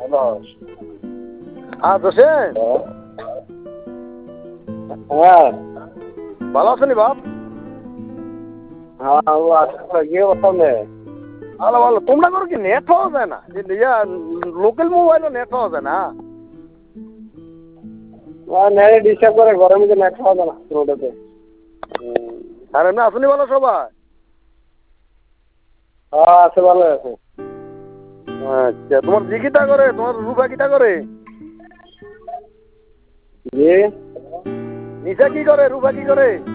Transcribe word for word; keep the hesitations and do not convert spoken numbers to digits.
হ্যাঁ জোসেন, হ্যাঁ ভালো আছেন বাপ? হ্যাঁ ও আসলে গিয়ে ওখানে ভালো ভালো। তোমরা করো কি নেট পাওয়া যায় না? লোকাল মোবাইলও নেট পাওয়া যায় না? নেটে ডিস্টার্ব করে, ঘরের মধ্যে নেট পাওয়া যায় না রোডেতে। আর এমনি আসুনি ভালো সবাই? হ্যাঁ আছে, ভালো আছে। আচ্ছা, তোমার জি কিটা করে? তোমার রূপা কিটা করে? জি নিশা কি করে? রূপা কি করে?